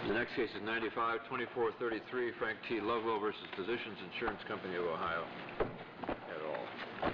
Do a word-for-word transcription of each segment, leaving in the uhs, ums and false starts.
The next case is ninety-five twenty-four thirty-three, Frank T. Lovewell versus Physicians Insurance Company of Ohio, et al.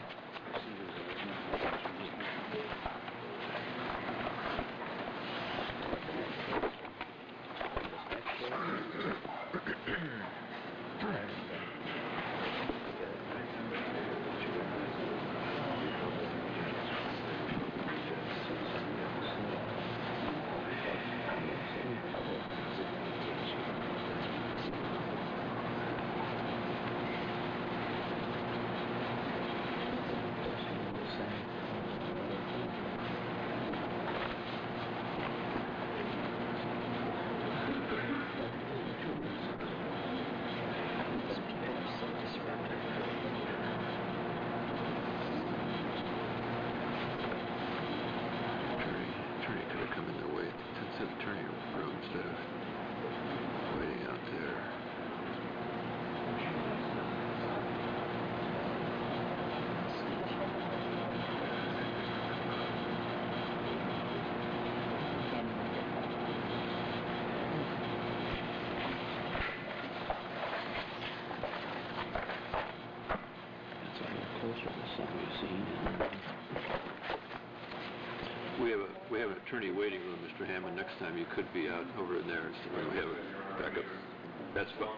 We have a we have an attorney waiting room, Mister Hammond. Next time you could be out over in there. So we have a backup. That's fine.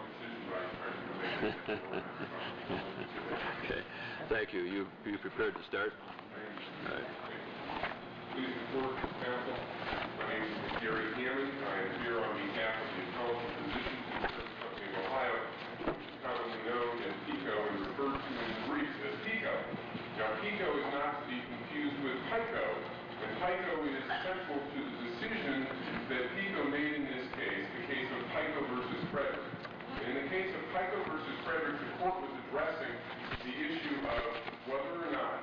Okay. Thank you. You you prepared to start? All right. Please report, counsel. My name is Gary Hammond. I am here on behalf of the Appellate Physicians Insurance Company of Ohio, which is commonly known as PICO and referred to in the briefs as PICO. Now, PICO is not to be confused with PICO. And PICO is central to the decision that PICO made in this case, the case of PICO versus Frederick. And in the case of PICO versus Frederick, the court was addressing the issue of whether or not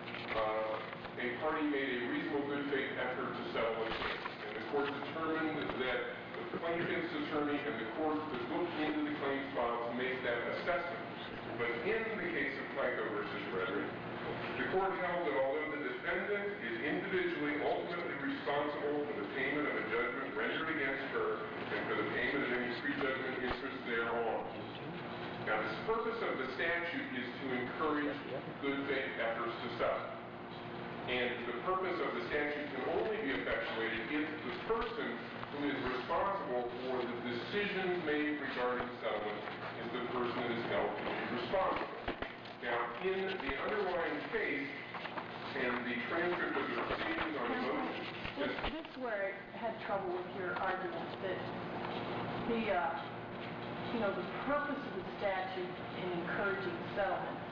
uh, a party made a reasonable good faith effort to settle a case. And the court determined that the plaintiff's attorney and the court could look into the claims file to make that assessment. But in the case of PICO versus Frederick, the court held that although the defendant is individually ultimately responsible for the payment of a judgment rendered against her and for the payment of any prejudgment interest thereon. Now, the purpose of the statute is to encourage good faith efforts to settle. And the purpose of the statute can only be effectuated if the person who is responsible for the decisions made regarding settlement is the person that is held to be responsible. Now, in the underlying case, and the transcript of the proceedings on the motion... This, this is where I had trouble with your argument, that the, uh, you know, the purpose of the statute in encouraging settlements,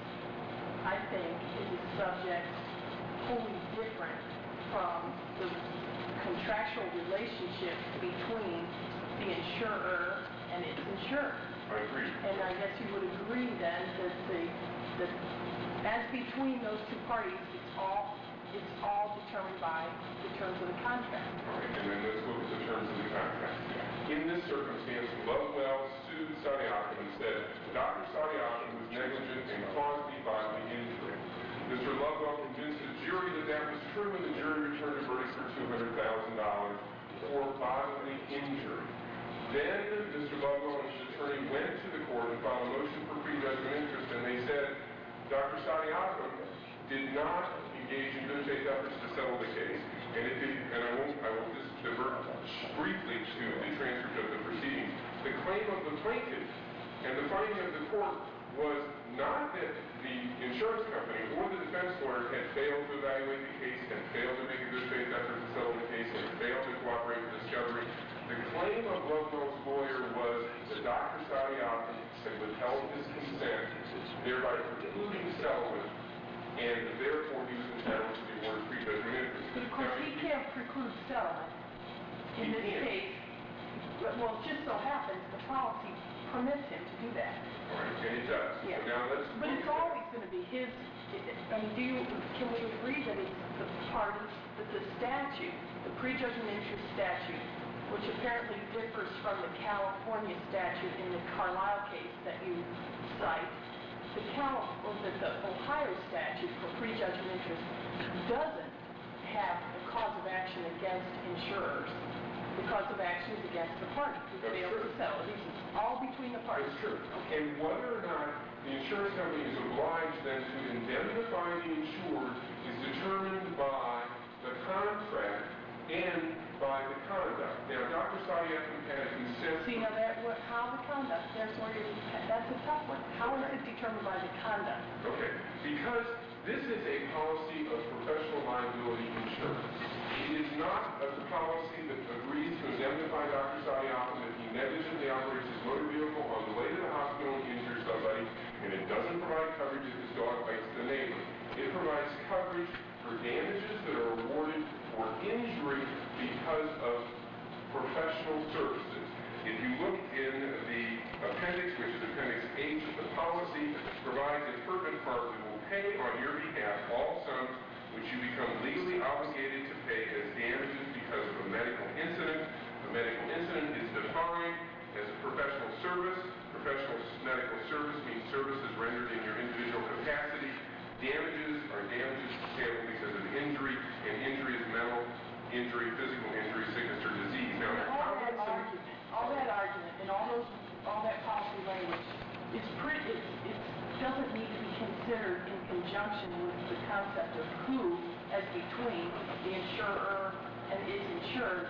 I think, is a subject wholly different from the contractual relationship between the insurer and its insurer. I agree. And I guess you would agree then that the that as between those two parties, it's all it's all determined by the terms of the contract. All right, and then let's look at the terms of the contract. In this circumstance, Lovewell sued Sadiakum and said, Doctor Sadiakum was negligent and caused me bodily injury. Mister Lovewell convinced the jury that that was true, and the jury returned a verdict for two hundred thousand dollars for bodily injury. Then Mister Lovewell and his attorney went to the court and filed a motion for prejudgment interest, and they said Doctor Sadiakum did not engage in good faith efforts to settle the case. And it did, and I won't, I will just divert briefly to the transcript of the proceedings. The claim of the plaintiff and the finding of the court was not that the insurance company or the defense lawyer had failed to evaluate the case, had failed to make a good faith effort to settle the case, had failed to cooperate with discovery. The claim of Lovewell's lawyer was that Doctor Sadiakum had withheld his consent, thereby precluding settlement, and therefore he was entitled to the award of prejudgment interest. But of course, he can't preclude settlement in this case. Well, it just so happens the policy permits him to do that. All right, and it does. Yeah. So now let's but it's always going to be his. I mean, do you, can we agree that it's the part of the, the statute, the prejudgment interest statute, which apparently differs from the California statute in the Carlisle case that you cite? The Cal, or the, the Ohio statute for prejudgment interest doesn't have a cause of action against insurers. the cause of action is against the party who That's failed to true. settle. These are all between the parties. That's true. And whether or not the insurance company is obliged then to indemnify the insured is determined by the contract and by the conduct. Now, Doctor Sadiakum had a consent. See, now that, what, how the conduct, there's where you're, that's a tough one. How is it determined by the conduct? Okay, because this is a policy of professional liability insurance. It is not a policy that agrees to indemnify Doctor Sadiakum if he negligently operates his motor vehicle on the way to the hospital and injures somebody, and it doesn't provide coverage if his dog bites the neighbor. It provides coverage for damages that are awarded for injury because of professional services. If you look in the appendix, which is Appendix H of the policy, provides in pertinent part, we will pay on your behalf all sums which you become legally obligated to pay as damages because of a medical incident. A medical incident is defined as a professional service. Professional medical service means services rendered in your individual capacity. Damages are damages payable because of injury, and injury is mental injury, physical injury, sickness, or disease. Now, And all that argument, all that argument, and all those, all that policy language, it's pretty, it, it doesn't need to be considered in conjunction with the concept of who, as between the insurer and its insured,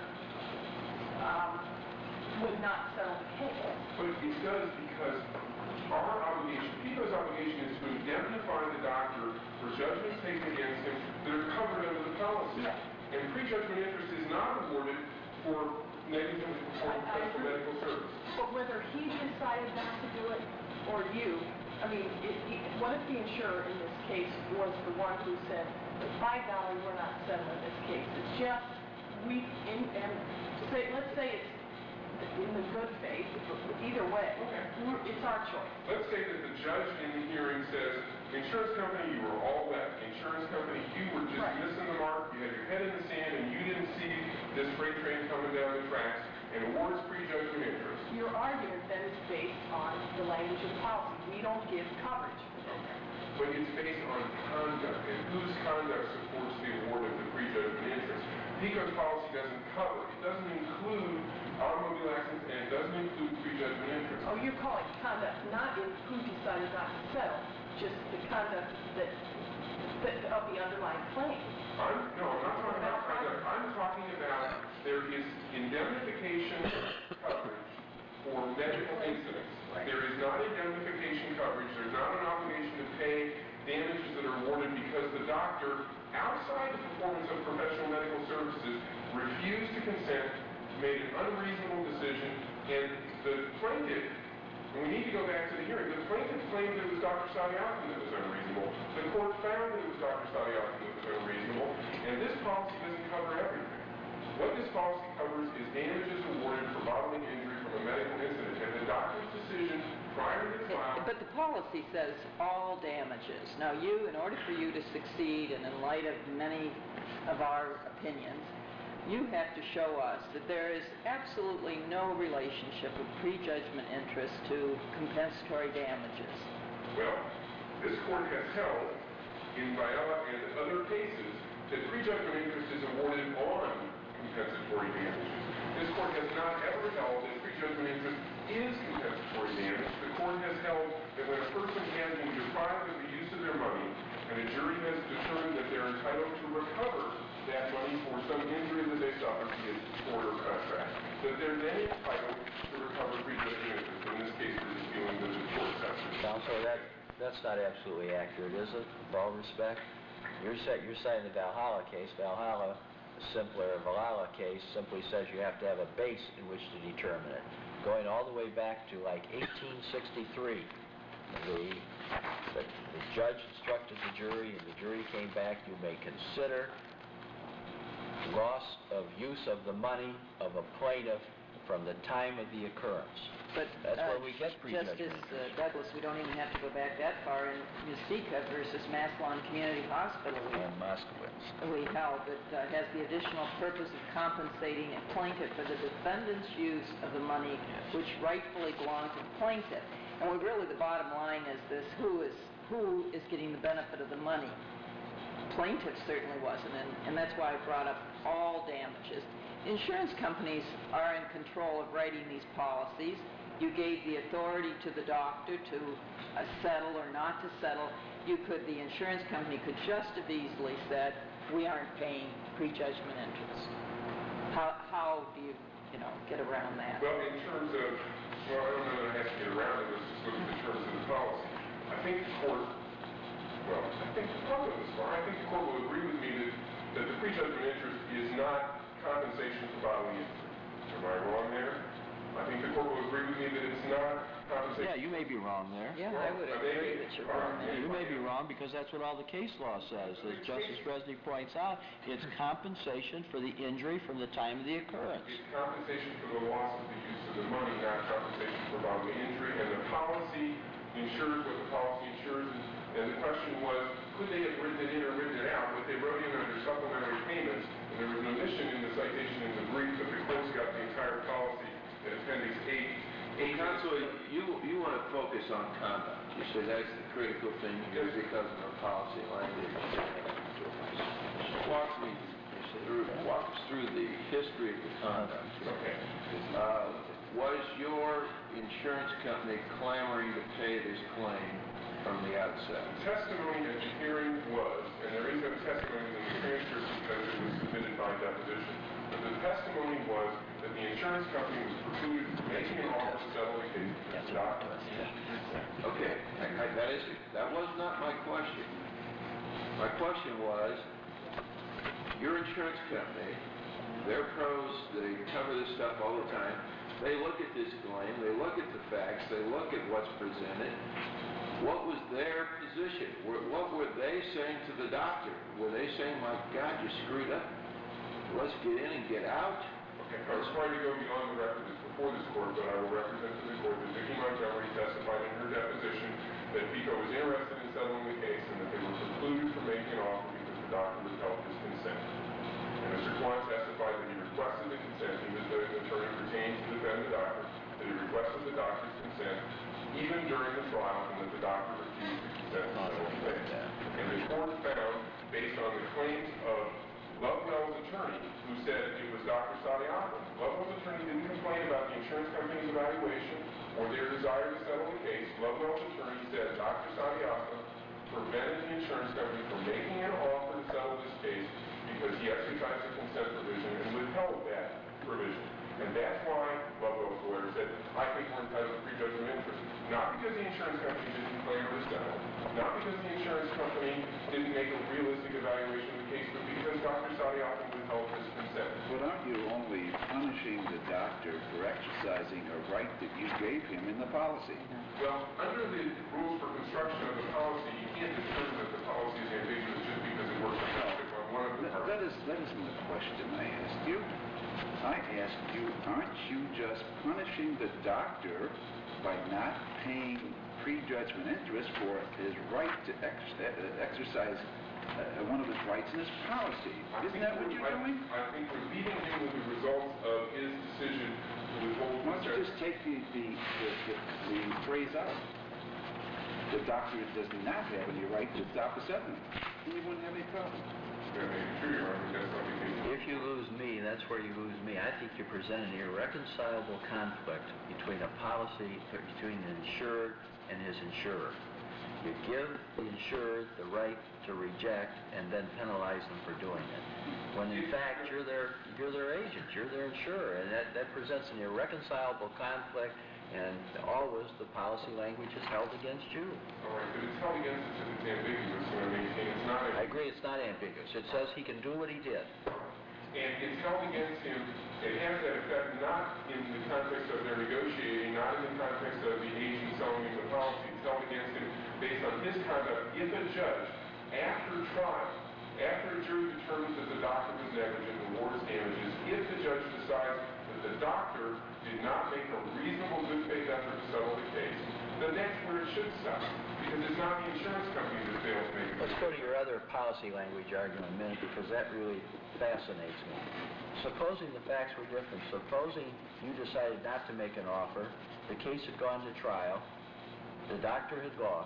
um, would not settle the case. But it does because our obligation, PICO's obligation is to indemnify the doctor for judgments taken against him that are covered under the policy. Yeah. And prejudgment interest is not awarded for negligently performed I- I professional agree. medical service. But whether he decided not to do it, or you, I mean, it, it, what if the insurer in this case was the one who said, by golly, we're not settling this case. It's just, we, in, and say, let's say it's in the good faith, either way, Okay. we're, it's our choice. Let's say that the judge in the hearing says, insurance company, you were all left. Insurance company, you were just Right. missing the mark. You had your head in the sand and you didn't see this freight train coming down the tracks, and awards prejudgment interest. Your argument then is based on the language of the policy. We don't give coverage. Okay. But it's based on conduct, and whose conduct supports the award of the prejudgment interest. PICO's policy doesn't cover, it doesn't include automobile accidents, and it doesn't include prejudgment interest. Oh, you're calling conduct, not in who decided not to settle, just the conduct that, that of the underlying claim. I'm, no, I'm not talking about conduct. I'm talking about there is indemnification coverage for medical incidents. Right. There is not indemnification coverage. There's not an obligation to pay damages that are awarded because the doctor, outside the performance of professional medical services, refused to consent, made an unreasonable decision, and the plaintiff, and we need to go back to the hearing, the plaintiff claimed that it was Doctor Sadiakum that was unreasonable. The court found that it was Doctor Sadiakum that was unreasonable, and this policy doesn't cover everything. What this policy covers is damages awarded for bodily injury from a medical incident, and the doctor's decision prior to the trial... But the policy says all damages. Now you, in order for you to succeed, and in light of many of our opinions, you have to show us that there is absolutely no relationship of prejudgment interest to compensatory damages. Well, this court has held, in Viola and other cases, that prejudgment interest is awarded on compensatory damages. This court has not ever held that prejudgment interest is compensatory damage. The court has held that when a person has been deprived of the use of their money, and a jury has determined that they're entitled to recover that money for some injury that they suffered via tort or contract, that they're then entitled to recover prejudgment interest. In this case, we're just dealing with the tort section. Counsel, that, that's not absolutely accurate, is it? With all respect? You're, set, you're citing the Valhalla case. Valhalla, a simpler Valhalla case, simply says you have to have a base in which to determine it. Going all the way back to like eighteen sixty-three, the, the, the judge instructed the jury, and the jury came back, you may consider loss of use of the money of a plaintiff from the time of the occurrence. But That's uh, where we get prejudgment Justice interest. uh, Douglas, we don't even have to go back that far. In Mystica versus Maslon Community Hospital, we, And Moskowitz. we held that uh, has the additional purpose of compensating a plaintiff for the defendant's use of the money which rightfully belonged to the plaintiff. And we really, the bottom line is this: who is who is getting the benefit of the money? Plaintiff certainly wasn't, and, and that's why I brought up all damages. insurance companies are in control of writing these policies. You gave the authority to the doctor to uh, settle or not to settle. You could, the insurance company could just have easily said, we aren't paying prejudgment interest. How, how do you, you know, get around that? Well, in terms of, well, I don't know that it has to get around it, let's just look at the terms of the policy. I think the court, well, I think the court goes this far. I think the court will agree with me that, that the prejudgment interest is not compensation for bodily injury. Am I wrong there? I think the court will agree with me that it's not compensation. Yeah, you may be wrong there. Yeah, I would agree that you're wrong there. You may be wrong because that's what all the case law says. As Justice Resnick points out, it's compensation for the injury from the time of the occurrence. It's compensation for the loss of the use of the money, not compensation for bodily injury. And the policy insures what the policy insures. And, and the question was, could they have written it in or written it out? What they wrote in under supplementary payments, and there was an omission in the citation in the brief, but the court's got the entire policy in Appendix eight. Well, Counsel, you, you want to focus on conduct. You say that's the critical thing here because of the policy language. Walk me through, walk us through the history of the conduct. Okay. Uh, was your insurance company clamoring to pay this claim from the outset? The testimony at the hearing was, and there is no testimony in the transcript because it was submitted by deposition, but the testimony was that the insurance company was precluded from making an offer to settle the case with the doctor. Okay, I, I, that is, that was not my question. My question was, your insurance company, they're pros, they cover this stuff all the time. They look at this claim, they look at the facts, they look at what's presented. What was their position? What were they saying to the doctor? Were they saying, my God, you screwed up? Let's get in and get out? Okay, I was trying to go beyond the record that's before this court, but I will represent to the court that Vicki Montgomery testified in her deposition that PICO was interested in settling the case and that they were precluded from making an offer because the doctor withheld his consent. And Mister Kwan testified that he requested the consent, he was the attorney retained to defend the doctor, that he requested the doctor's consent even during the trial and that the doctor refused to consent to settle the case. And the court found, based on the claims of Lovewell's attorney, who said it was Doctor Sadiato. Lovewell's attorney didn't complain about the insurance company's evaluation or their desire to settle the case. Lovewell's attorney said Doctor Sadiato prevented the insurance company from making an offer to settle this case because he exercised the consent provision and withheld that provision. And that's why Lovewell's lawyer said, I think we're entitled to prejudgment interest. Not because the insurance company didn't claim to settle, not because the insurance company didn't make a realistic evaluation of the case, but because Doctor Sadiato withheld his consent. But aren't you only punishing the doctor for exercising a right that you gave him in the policy? Well, under the rules for construction of the policy, you can't determine that the policy is ambiguous just because it works out on one of the That, parts. that, is, that isn't the question I asked you. I asked you, aren't you just punishing the doctor by not paying prejudgment interest for his right to ex uh, exercise uh, one of his rights in his policy? I Isn't that what you're I, doing? I think we're leaving him with the results of his decision to withhold Why don't you consent. just take the, the, the, the, the phrase out? The doctor does not have any right to stop a settlement. Then you wouldn't have any problem. That may be true, Your Honor, that's not the case. If you lose me, that's where you lose me. I think you present an irreconcilable conflict between a policy, between the insured and his insurer. You give the insured the right to reject and then penalize them for doing it. When in fact you're their you're their agent, you're their insurer, and that, that presents an irreconcilable conflict, and always the policy language is held against you. All right, but it's held against us if it's ambiguous, and I maintain it's not ambiguous. I agree it's not ambiguous. It says he can do what he did. And it's held against him, it has that effect not in the context of their negotiating, not in the context of the agent selling him the policy. It's held against him based on his conduct. If a judge, after trial, after a jury determines that the doctor was negligent and awards damages, if the judge decides that the doctor did not make a reasonable good faith effort to settle the case, then that's where it should stop. Because it's not the insurance company that fails to make a Let's go to your other policy language argument in a minute, because that really fascinates me. Supposing the facts were different, supposing you decided not to make an offer, the case had gone to trial, the doctor had lost,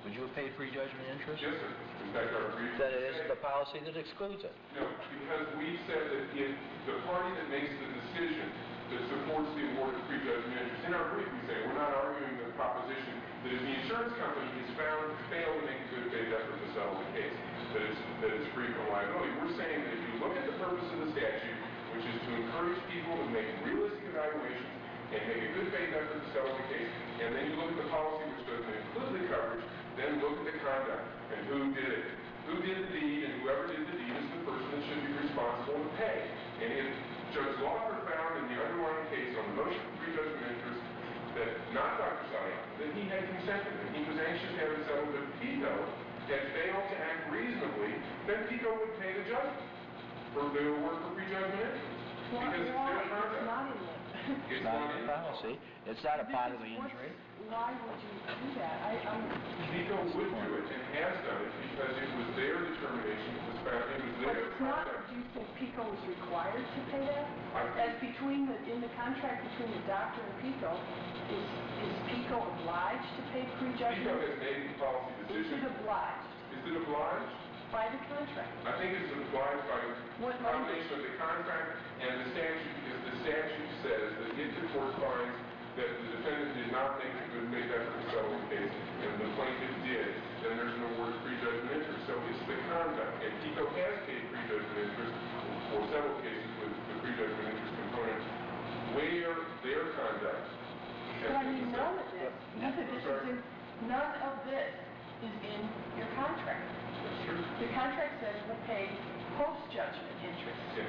would you have paid prejudgment interest? Yes, sir. In fact, our brief... Then it isn't the policy that excludes it. No, because we said that if the party that makes the decision that supports the award of prejudgment interest, in our brief we say we're not arguing the proposition that if the insurance company is found to fail to make a good faith effort to settle the case, that it's, that it's free from liability. We're saying that if you look at the purpose of the statute, which is to encourage people to make realistic evaluations and make a good faith effort to settle the case, and then you look at the policy which doesn't include the coverage, then look at the conduct and who did it. Who did the deed, and whoever did the deed is the person that should be responsible to pay. And if Judge Lawler found in the underlying case on the motion for prejudgment interest that not Doctor Zion, that he had consented and he was anxious to have it settled, but PICO had failed to act reasonably, then PICO would pay the judgment for the award for prejudgment interest. Why, Because it's why, their it's conduct. not in there. It's Not not in in the policy. It's not a This is bodily what's- injury. Why would you do that? I, I'm, PICO would do it and has done it because it was their determination, it was found, it was but their it's not, conduct. do you think PICO is required to pay that? I think- As between the, in the contract between the doctor and PICO, is, is PICO obliged to pay PICO prejudgment? has made the policy Is decision. it obliged Is it obliged? by the contract? I think it's obliged by What a combination of the contract and the statute, because the statute says that if the court finds that the defendant did not make a good faith effort to settle the case, and the plaintiff did, then there's an award of prejudgment interest. So it's the conduct, and PICO has paid prejudgment interest for several cases with the prejudgment interest component, where their conduct has But I been mean, settled. none of this, none of this is in, none of this is in your contract. That's true. The contract says we'll pay post-judgment interest. Yes.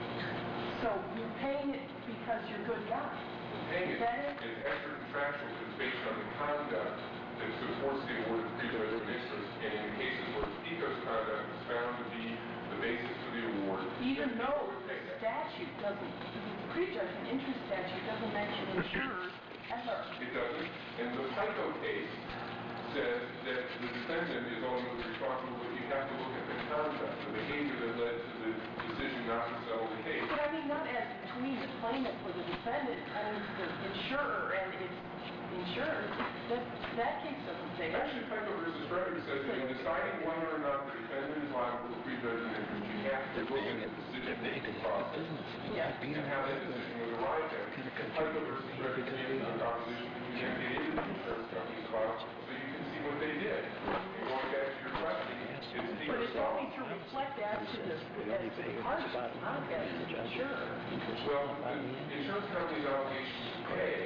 So you're paying it because you're good guy. Paying it Is that it? is extra contractual, because it's based on the conduct that supports the award of prejudgment interest, and in cases where PICO's conduct is found to be the basis for the award. Even then though PICO would the pay that. statute doesn't, the prejudgment interest statute doesn't mention insurers ever. It doesn't, and the PICO case says that the defendant is ultimately responsible, but you have to look at the conduct, the behavior that led to the decision not to settle the case. But I mean, not as between the plaintiff or the defendant, I mean, the insurer and its insurers. That, that case doesn't say that. Actually, PICO versus Frederick says that in deciding whether or not the defendant is liable for prejudgment interest, you have to look at the decision-making process Yeah. and how that decision was arrived at. PICO versus Frederick stands on the proposition that you can't get into the insurance company's file so you can see what they did. And going back to your question, it's the But it's only to reflect as to the, as to the parties, not as to the insurer. Well, the insurance company's obligation to pay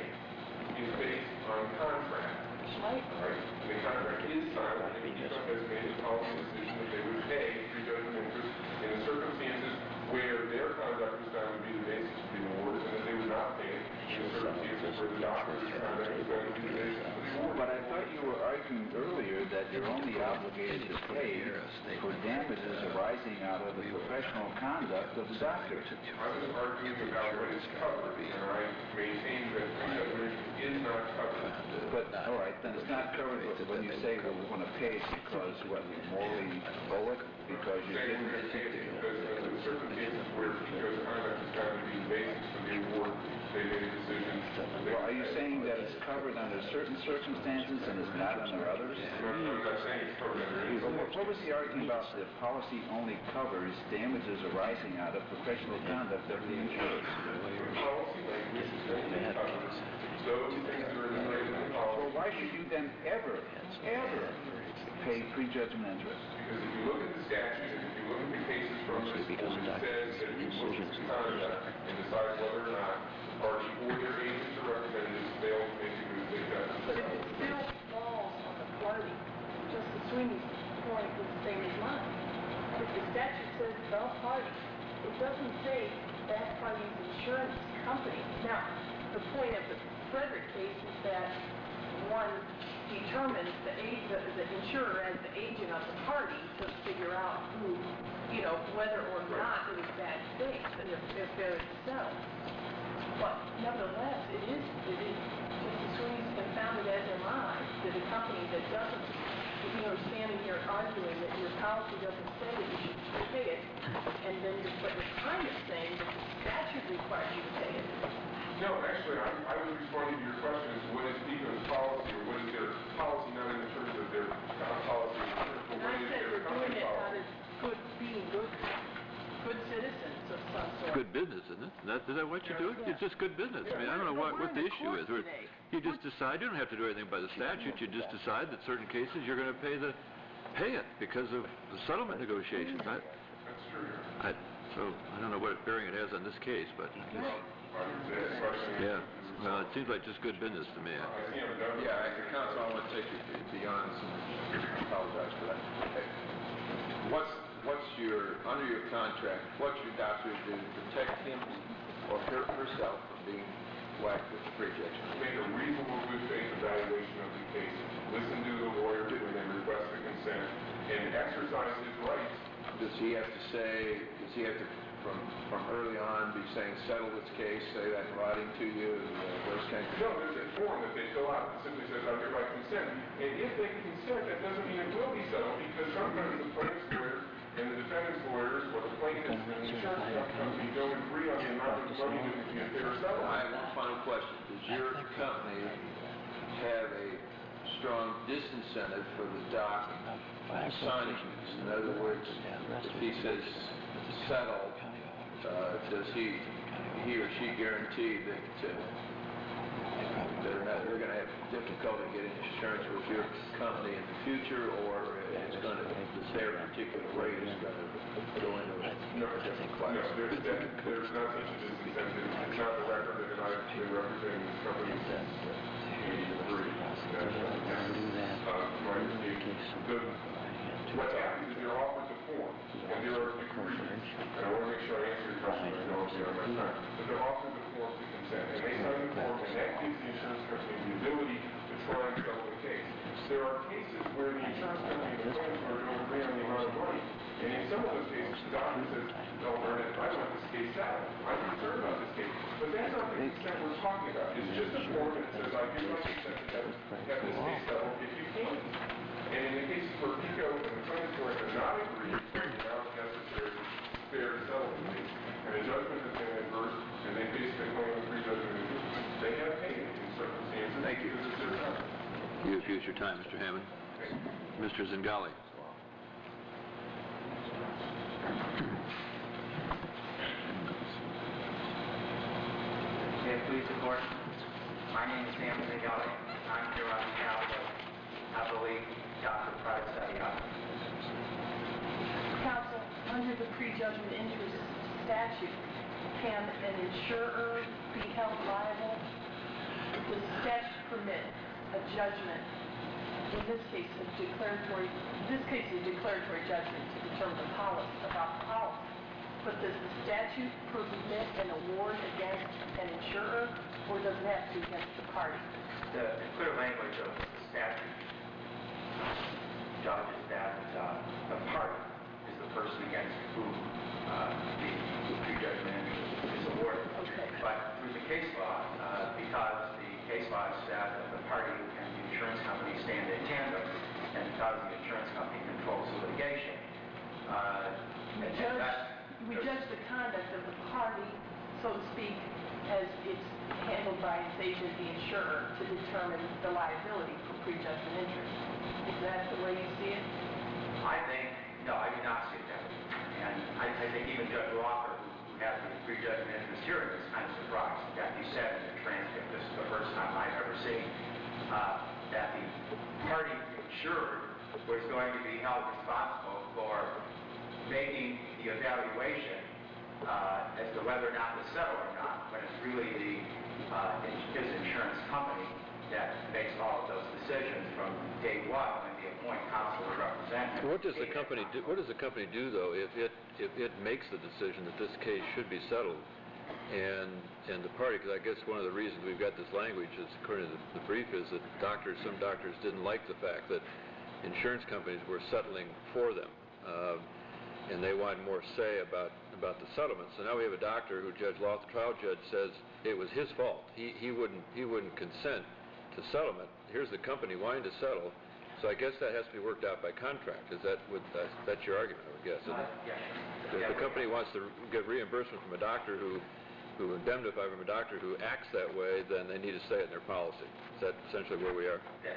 is based on contract. Right? Right, and the contract is silent, and PICO has made a policy decision that they would pay prejudgment interest in the circumstances where their conduct was found to be the basis for the award, and that they would not pay it in the circumstances where the doctor's conduct was found to be the basis for the award. But I thought you were arguing earlier that you're only obligated to pay for damages arising out of the professional conduct of the doctor. I was arguing about what is covered, and I maintain that prejudgment interest is not covered. But, all right, then it's not covered when you say, well, we're going to pay it because, what, you morally owe it? Because you Saying didn't... we're going to pay it because of the circumstances where PICO's conduct is found to be the basis for the award, they made a decision. Well, are you saying that it's covered under certain circumstances and is not under others? I'm not, I'm not saying it's covered under any Well, what what was the argument about the policy only covers damages arising out of professional conduct of the insurer? policy language is only covers those things that are enumerated in the policy. Well, why should you then ever, ever pay prejudgment interest? Because if you look at the statute, and if you look at the cases from this court, it says that you look at the conduct and decide whether or not the party or their agents or representatives fail to make a good faith effort. But if it still falls on the party, Justice Sweeney's point is the same as mine. If the statute says the party, it doesn't say that party's insurance company. Now, the point of the Frederick case is that one determines the, a- the, the insurer as the agent of the party to figure out who, you know, whether or not it is bad faith and if, if they're settled. But nevertheless, it is, it is, Justice Sweeney's confounded as am I, that a company that doesn't, you know, standing here arguing that your policy doesn't say that you should pay it, and then you're, but you're kind of saying that the statute requires you to pay it. No, actually, I, I was responding to your question as to what is PICO's policy, or what is their policy, not in terms of their uh, policy insurance will And I raise said their we're doing company it out policy. of good, being good, good citizens of some It's sort. good business, isn't it? Is that, is that what you're doing? Yeah. It's just good business. I mean, I don't know But what, we're what in the a issue court is. We're- today. You just decide, you don't have to do anything by the statute, you just decide that certain cases you're gonna pay the, pay it because of the settlement negotiations. I, That's true, Your I, Honor. so, I don't know what bearing it has on this case, but, I guess- Uh, the question is- yeah. Well, it seems like just good business to me. I see him done. Yeah, I- Counsel, I want to take you beyond some, I apologize for that. What's, what's your, under your contract, what's your doctor do to protect him or her, herself from being whacked with the prejudgment? Make a reasonable good faith evaluation of the case, listen to the lawyer when they request the consent, and exercise his rights. Does he have to say, does he have to, from, from early on, be saying, settle this case, say that in writing to you, uh, those kinds of No, there's a form that they fill out that simply says, I hereby consent. And if they consent, that doesn't mean it will be settled, because sometimes the plaintiff's lawyer and the defendant's lawyers, or the plaintiffs and the insurance company don't agree on the amount of money that would be a fair settlement. I have one final question. Does your company have a strong disincentive for the doc signing this? In other words, if he says settle, uh, does he, he or she guarantee that uh, they're not, they're going to have difficulty getting insurance with your company in the future, or it's going to, their particular rate is going to go into a No, different class? no, there's, that, there's not such a disincentive. It's not the record that I've been representing this company since eighty-three. Uh, my, the, what happens is they're offered the form, and there are degrees, and I want to make sure I answer your question, I know I'm beyond my time, but they're offered the form to consent, and they sign the form, and that gives the insurance company the ability to try and settle the case. There are cases where the insurance company and the plaintiff are don't agree on the amount of money, and in some of those cases, the doctor says, no, Ernest, I want this case settled, I'm concerned about this case, but that's not the consent we're talking about. It's just a form that says, I give my consent to have, have this case settled if you can. And in the cases where PICO and the plaintiff's lawyer have not agreed on the amount necessary to fair to settle the case, and a judgment has been adverse, and they face the claim of prejudgment interest, they have paid it in circumstances. Thank you. Because it's their time. You've used your time, Mister Hammond. Mister Zingali. May it please the court. My name is Sam Zingali. I'm here on behalf of Happily Doctor Pride Satyana. Counsel, under the prejudgment interest statute, can an insurer be held liable? Does the statute permit a judgment, in this case a declaratory, in this case a declaratory judgment to determine the policy, about the policy, but does the statute permit an award against an insurer, or does it have to be against the party? The, the clear language of the statute judges that uh, the party is the person against whom uh, the, the prejudgment interest is awarded. Okay. But through the case law, uh, because the case law said that the party and the insurance company stand in tandem, and because the insurance company controls the litigation, uh, We and judge, that- we judge the conduct of the party, so to speak, as it's handled by its agent, the insurer, to determine the liability for prejudgment interest. Is that the way you see it? I think, no, I do not see it that way. And I, I think even Judge Walker, who, who has the prejudgment interest hearing, was kind of surprised that you said in the transcript, this is the first time I've ever seen, uh, that the party insured was going to be held responsible for making the evaluation uh, as to whether or not to settle or not, when it's really the uh, his insurance company that makes all of those decisions from day one when they appoint counsel or representative. What does the company do, what does the company do, though, if it, if it makes the decision that this case should be settled, and, and the party, because I guess one of the reasons we've got this language is, according to the, the brief, is that doctors, some doctors didn't like the fact that insurance companies were settling for them, uh, and they wanted more say about, about the settlement. So now we have a doctor who Judge Loth, the trial judge, says it was his fault. He, he wouldn't, he wouldn't consent to settlement. Here's the company wanting to settle. So I guess that has to be worked out by contract. Is that what, that's, that's your argument, I would guess, isn't it? Uh, yes. If the company wants to get reimbursement from a doctor who, who indemnify from a doctor who acts that way, then they need to say it in their policy. Is that essentially where we are? Yes.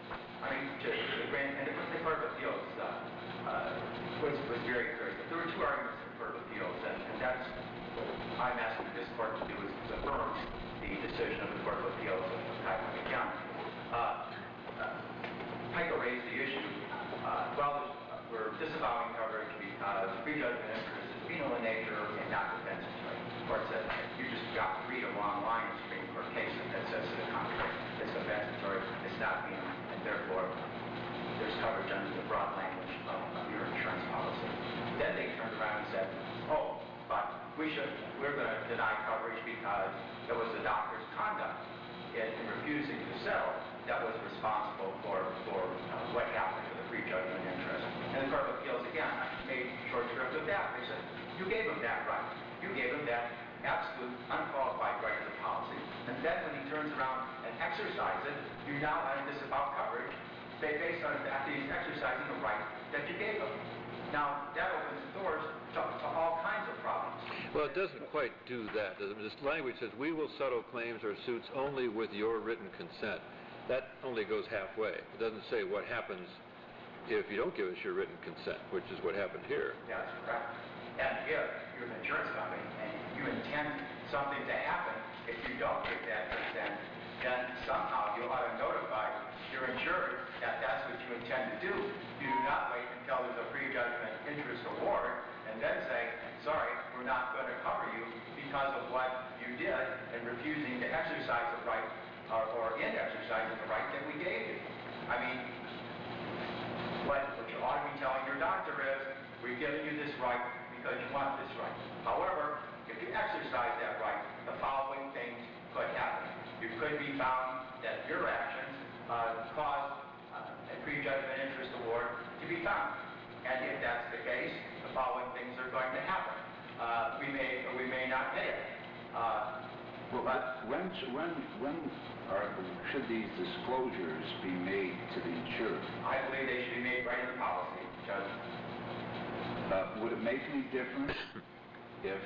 I mean, to, to the Grand, and the Court of Appeals uh, uh, was, was very clear. There were two arguments in the Court of Appeals, and, and that's what I'm asking this court to do, is to affirm the decision of the Court of Appeals of Cuyahoga County. Uh, uh, Pico raised the issue, uh, well, we're disavowing coverage because prejudgment interest is penal in nature and not compensatory. The court said, you just got to read a long line of Supreme Court cases that says to the contrary. It's compensatory, it's not penal, and therefore there's coverage under the broad language of, of your insurance policy. Then they turned around and said, oh, but we should, we're going to deny coverage because it was the doctor's conduct in, in refusing to settle that was responsible for, for uh, what happened to the prejudgment interest. And the Court of Appeals, again, made short shrift of that. They said, you gave him that right. You gave him that absolute, unqualified right to the policy. And then when he turns around and exercises it, you now want to disavow coverage based on the fact that he's exercising a right that you gave him. Now, that opens the doors to, to all kinds of problems. Well, it doesn't quite do that. This language says, we will settle claims or suits only with your written consent. That only goes halfway. It doesn't say what happens if you don't give us your written consent, which is what happened here. That's correct. And if you're an insurance company and you intend something to happen, if you don't give that consent, then somehow you ought to notify your insured that that's what you intend to do. You do not wait until there's a prejudgment interest award and then say, sorry, we're not going to cover you because of what you did in refusing to exercise the right or, or in exercising the right that we gave you. I mean, what, what you ought to be telling your doctor is, we've given you this right because you want this right. However, if you exercise that right, the following things could happen. You could be found that your actions uh, caused uh, a prejudgment interest award to be found. And if that's the case, the following things are going to happen. Uh, we may or we may not pay it. Uh, Well, but when, when, when are, should these disclosures be made to the insured? I believe they should be made right in the policy, Judge. Uh, would it make any difference if,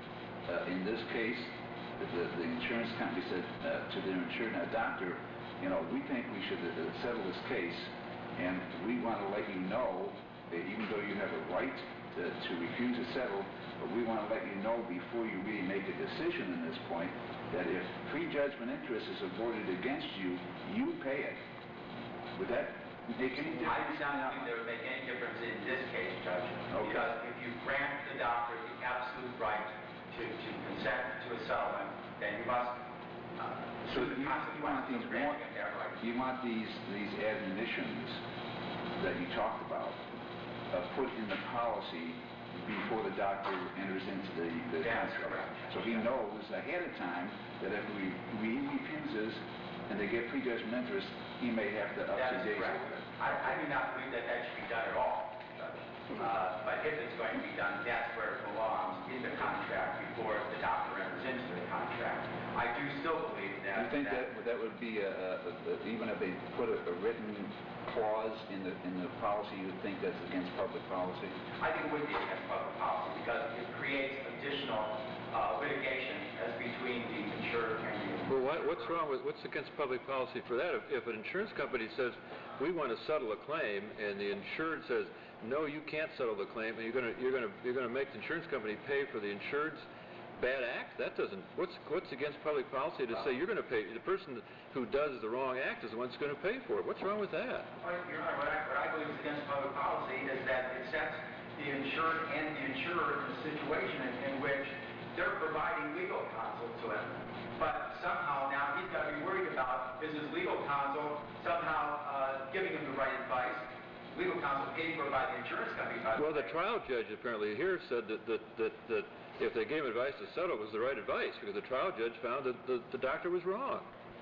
uh, in this case, the, the insurance company said uh, to their insured, now, doctor, you know, we think we should uh, settle this case, and we want to let you know that even though you have a right to, to refuse to settle, but we want to let you know before you really make a decision in this point that if prejudgment interest is awarded against you, you pay it. Would that make any difference? I do not think there would make any difference in this case, Judge. Okay. Because if you grant the doctor the absolute right to, to consent to a settlement, then you must uh, So sue the you, you want consequences these of more, granting him that right. you want these these admonitions that you talked about uh, put in the policy before the doctor enters into the, the That's contract. correct. So he knows ahead of time that if we, we refuses and they get prejudgment interest, he may have to up That his is days correct. over it. I, I do not believe that that should be done at all, Judge. Uh, but if it's going to be done, that's where it belongs, in the contract, before the doctor enters into the contract. I do still believe that... You think that that would be, a, a, a, even if they put a, a written clause in the in the policy, you would think that's against public policy? I think it would be against public policy because it creates additional uh, litigation as between the insured and the... Well, what, what's wrong with, what's against public policy for that? If, if an insurance company says, we want to settle a claim, and the insured says, no, you can't settle the claim, and you're going to, you're going to, you're going to make the insurance company pay for the insured's bad act? That doesn't, what's, what's against public policy to say you're going to pay, the person who does the wrong act is the one who's going to pay for it? What's wrong with that? Well, Your Honor, what I, what I believe is against public policy is that it sets the insured and the insurer in a situation in, in which they're providing legal counsel to him. But somehow now he's got to be worried about, is his legal counsel somehow uh, giving him the right advice? Legal counsel paid for by the insurance company, by the Well, the way. trial judge apparently here said that, that, that, that if they gave him advice to settle, it was the right advice, because the trial judge found that the, the doctor was wrong.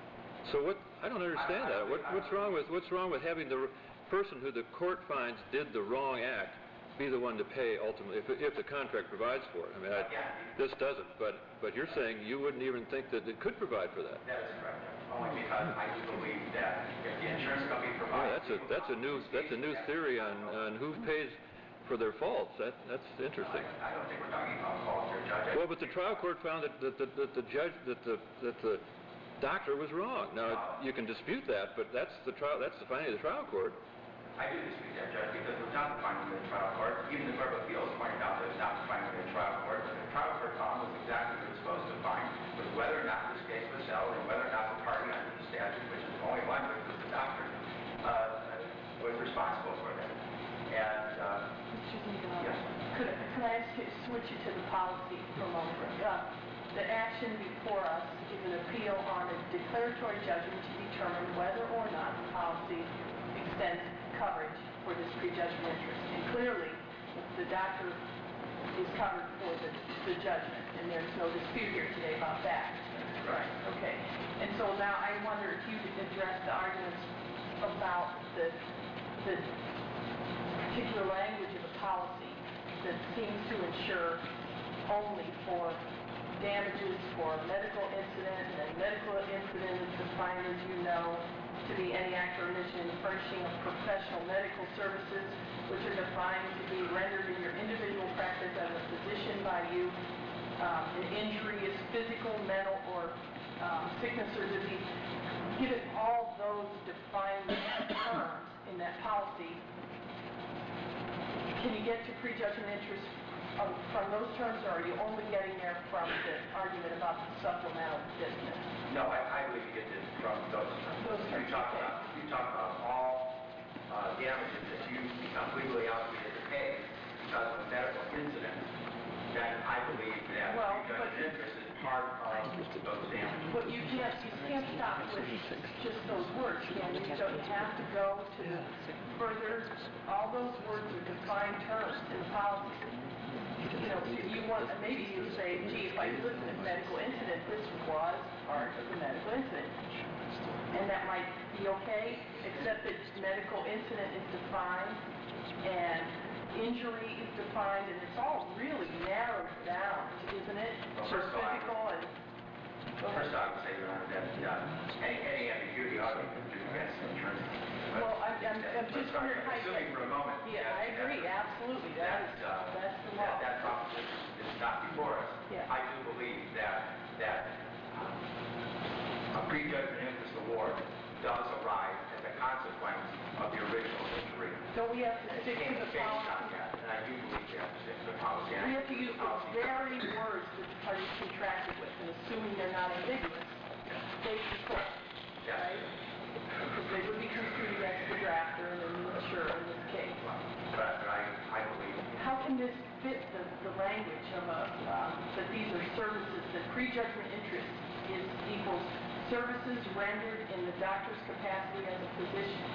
So what, I don't understand that. What, what's wrong with, what's wrong with having the person who the court finds did the wrong act be the one to pay ultimately, if, if the contract provides for it? I mean, I, this doesn't, but, but you're saying you wouldn't even think that it could provide for that. That is correct. Only because I do believe that if the insurance company Yeah, provides... that's a, that's a new, that's a new theory on, on who pays for their faults. That, that's interesting. I don't think we're talking about fault here, Judge. Well, but the trial court found that, that, that, that the judge, that the, that the doctor was wrong. Now, you can dispute that, but that's the trial, that's the finding of the trial court. I do dispute that, Judge, because it was not the finding of the trial court. Even the Court of Appeals pointed out that it was not the finding of the trial court. But the trial court found was exactly what it was supposed to find, was whether or not this case was settled and whether or not the party under the statute, which is the only one, which was the doctor, uh, was responsible for that. And, uh, Mister Zingano, yes. could, could I ask you, switch you to the policy for a moment? Uh, the action before us is an appeal on a declaratory judgment to determine whether or not the policy extends coverage for this prejudgment interest. And clearly, the doctor is covered for the, the judgment, and there's no dispute here today about that. Right. Okay. And so now I wonder if you could address the arguments about the, the particular language of the policy that seems to ensure only for damages for medical incident, and medical incident is defined, as you know, to be any act or omission in furnishing of professional medical services, which are defined to be rendered in your individual practice as a physician by you. Um, an injury is physical, mental, or um, sickness or disease. Given all those defined terms in that policy, can you get to prejudgment interest um, from those terms, or are you only getting there from the argument about the supplemental business? No, I, I believe you get this from those terms. Those terms, You talk okay. about, you talk about all uh, damages that you become legally obligated to pay because of a medical incident, then I believe that Well, prejudgment but- interest is part of those damages. But you can't, you can't stop with just those words, can you? You don't have to go to further, all those words are defined terms in the policy. You know, you want, maybe you say, gee, if I listen to medical incident, this was part of the medical incident. And that might be okay, except that medical incident is defined, and injury is defined, and it's all really narrowed down, isn't it? Well, first of all, I- Physical and... Well, first I would say, Your Honor, that uh, any, any ambiguity ought to be construed against insurance. But- Well, I'm, I'm, I'm just but wondering how you... Assuming for a moment. Yeah, that- I agree, that- absolutely, that is, that, uh, that's the that, law. that proposition is not before us. Yeah. I do believe that, that um, a prejudgment interest award does arise as a consequence of the original injury. Don't we have to And it stick to can't the be based on policy? that, and I do believe we have to stick to the policy. and I We have to think use the the policy very covers- words that the parties contracted with, and assuming they're not ambiguous, they support, Yes. right? Because they would be construed against the drafter and the insurer in this case. But but I, I believe How can this fit the, the language of a, um, that these are services, that prejudgment interest is equals services rendered in the doctor's capacity as a physician?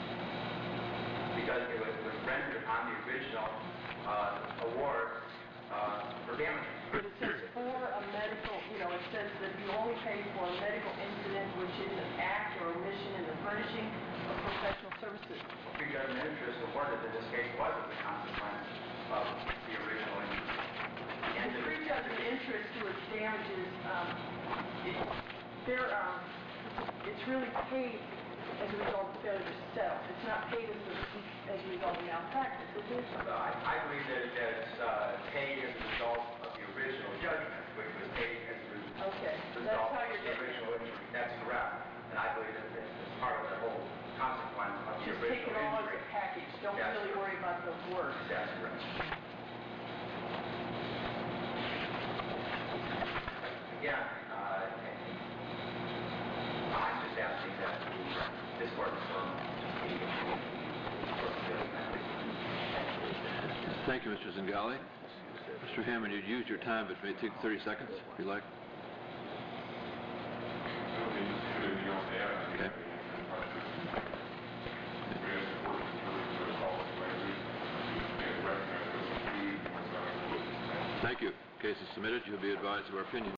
because it was, it was rendered on the original uh, award uh, for damages. But it says for a medical, you know, it says that you only pay for a medical incident which is an act or omission in the furnishing of professional services. Prejudgment interest awarded in this case was as a consequence of the original injury. And The the- prejudgment interest to its damages, um, it, they're, um, it's really paid as a result of failure to settle. It's not paid as a, as a result of malpractice, is it? So I, I believe that, that it's uh, paid as a result of the original judgment, which was paid as a result Okay, that's of how you're the getting it. original injury. That's correct. And I believe that it's part of the whole consequence of the Just take original it all as injury. a package, don't That's really worry about the words. That's correct. Again, uh, I'm just asking that this court confirm the court judgment. Thank you, Mister Zingali. Mister Hammond, you'd used your time, but may take thirty seconds, if you like. Okay, just put it in your hand. Okay. We have to work through the policy language and recognize that it's included in the Thank you. Case is submitted. You'll be advised of our opinion.